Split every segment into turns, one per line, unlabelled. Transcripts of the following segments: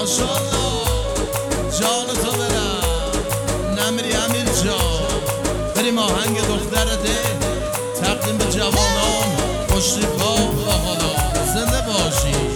ماشاءالله جان تو برم نمیری امیر جان بریم آهنگ دخترته تقدیم به جوانان خوشیفا و حالا زنده باشی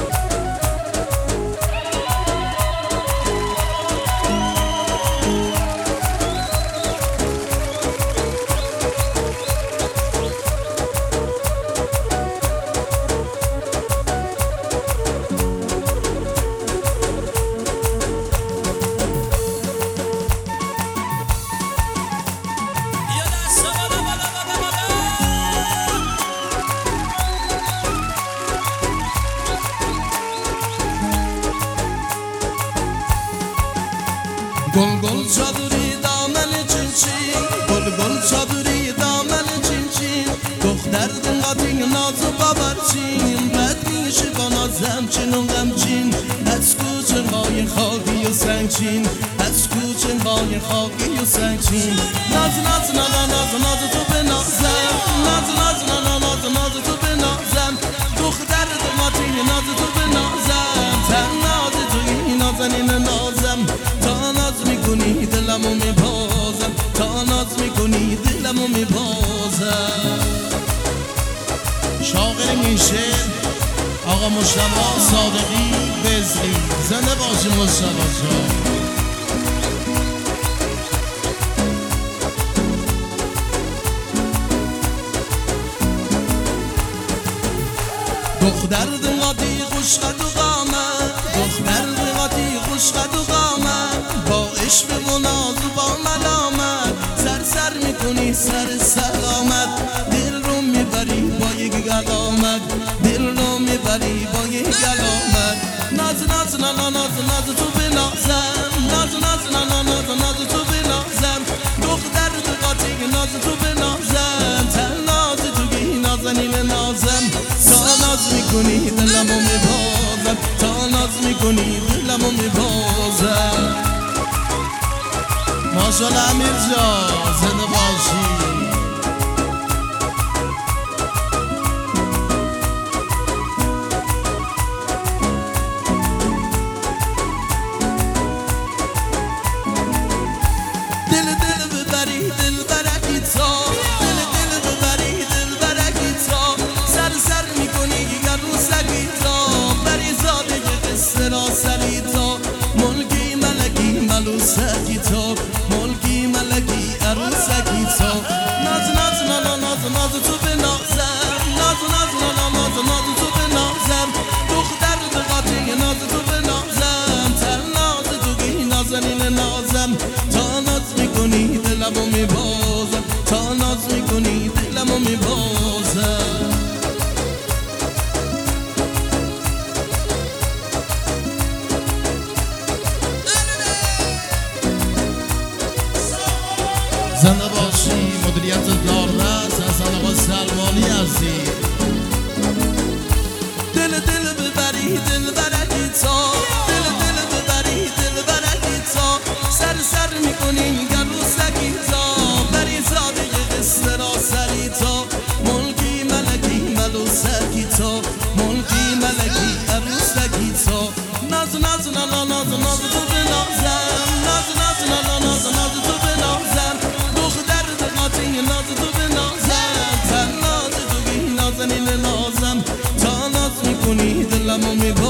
گل گل چادری دامن چین گل گل چادری دامن چین دختر دنقاطی نازو باورچین بد میشه با نازم چین و غمچین از کوچه های خاکی و سنگچین از کوچه های خاکی و سنگچین ناز ناز ناز تو به نازم ناز ناز ناز تو به نازم دختر دنقاطی ناز تو به نازم تن ناز توی نازنین نازم تا ناز میکنی دلمو میبازم تا ناز میکنی دلمو میبازم شاغر میشه آقا مصطفی صادقی بزغی زنده باشی مصطفی جان دختر دنقاطی خوش قد و قامت دختر دنقاطی خوش قد و قامت با عشق و ناز و با ملامت سر میکنی سر سلامت دل رو میبری با یک گلامت دل رو میبری با یک گلامت ناز ناز ناز تو به نازم ناز ناز ناز تو به نازم دختر دنقاطی ناز تو به نازم تن ناز توی نازنین نازم تا ناز میکنی دلمو میبازم تا ناز میکنی دلمو میبازم ماشاءالله امیر جان زنده باشی دل ببری دل برکی تا دل ببری دل برکی تا سر میکنی گر رو سگی تا بری زاده قصه را سری تا ملکی ملکی ملوسکی تا ملکی ملکی عروسکی تا ناز ناز ناز تو به نازم ناز ناز ناز تو به نازم دختر دنقاطی ناز تو به نازم تن ناز تو گی نازنین نازم تا ناز میکنی دلمو میبازم تا ناز میکنی دلمو میبازم زنده باشی مدیریت داررس حسن آقا سلمانی عزیز دل ببری دل برکی تا دل ببری دل برکی تا سر میکنی گر رو سگی تا بری زاده قصه را سری تا ملکی ملکی ملوسکی تا ملکی ملکی عروسکی تا ناز ناز ناز تو به نازم ناز ناز ناز تو به نازم دختر دنقاطی ناز تو به نازم تن ناز تو بی نازنین نازم تا ناز میکنی دلمو میبازم